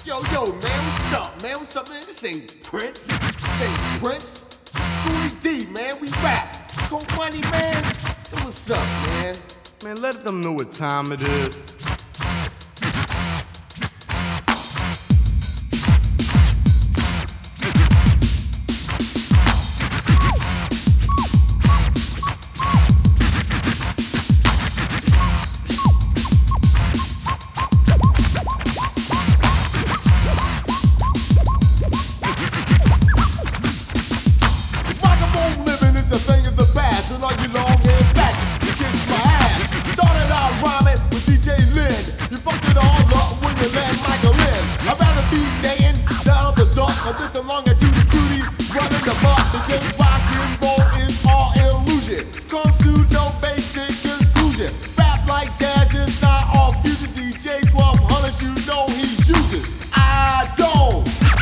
Yo, man, what's up, man? What's up, man? This ain't Prince. This ain't Prince. It's Schooly D, man. We rap. Go Money, man. So what's up, man? Man, let them know what time it is. Listen long as you the cutie, running the buck, because rock and roll is all illusion. Comes to no basic conclusion. Rap like jazz is not all fusion. DJ 1200, you know he's using. I don't.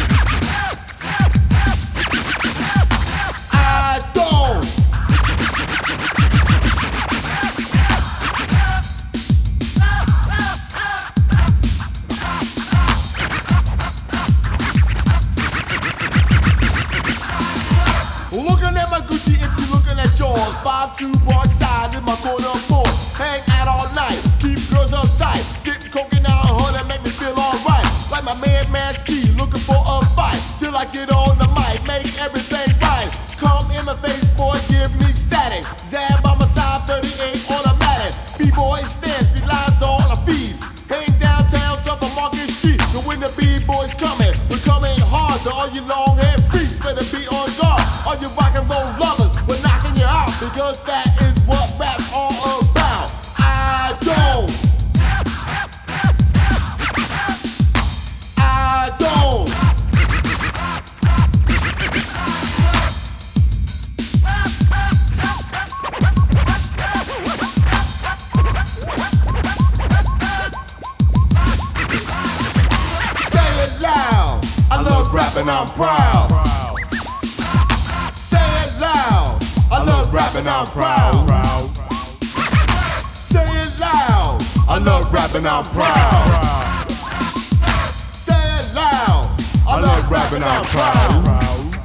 Looking at my Gucci, if you're looking at yours. 5'2" bar side in my corner floor. Hang out all night, keep girls uptight. Sitting coking out her that make me feel alright. Like my man Maskey, looking for a fight. Till I get on the mic, make everything right. Come in my face, boy, give me static. Zab by my side, 38 automatic. B-boy stance, relies on a feed. Hang downtown, up on Market Street. So when the B-boys coming, we're coming hard. So all you long hair freaks better be on guard. All you rock and roll lovers, we're knocking you out, because that is what rap's all about. I don't. Say it loud. I love rapping, I'm proud. I love rapping, I'm proud. Say it loud. I love rapping, I'm proud. Say it loud. I love rapping, I'm proud.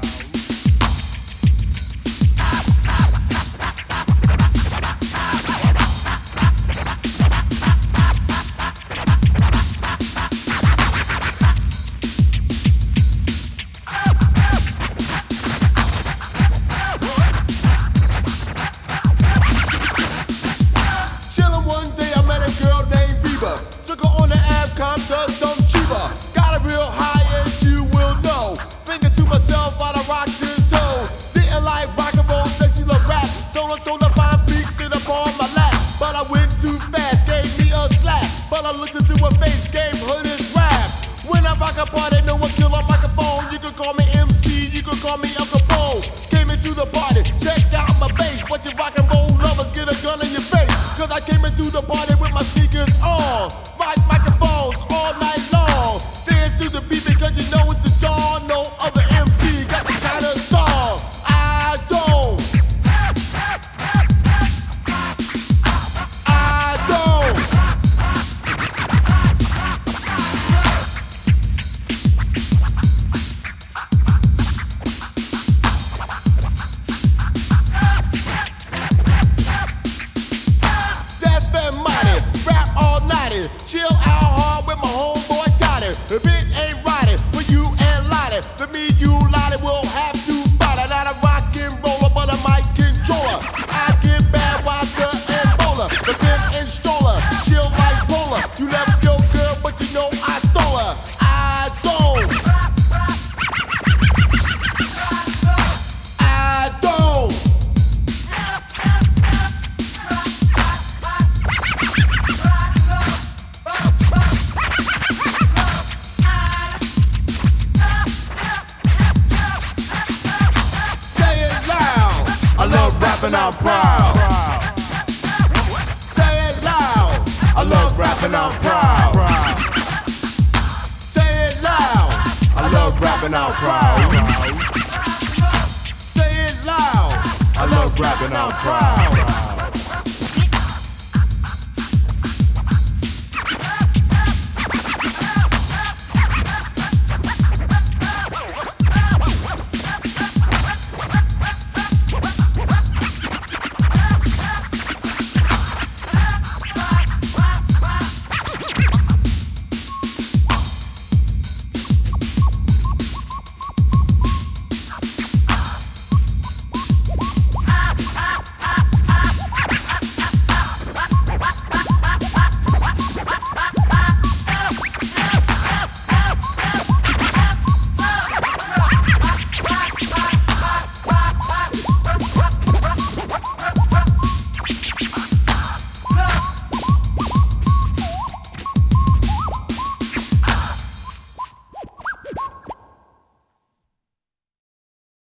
Chill out hard with my homeboy Toddy. If it ain't riding for you and Lottie, for me, you Lottie will have to fight it. Not a rock and roller, but a mic controller. I get bad, wiser and bowler. The pimp and stroller, chill like polar. You left your girl, but you know I stole her. I don't. And I'm proud. Say it loud. I love rapping, I'm proud. Say it loud. I love rapping, I'm proud. Say it loud. I love rapping, I'm proud.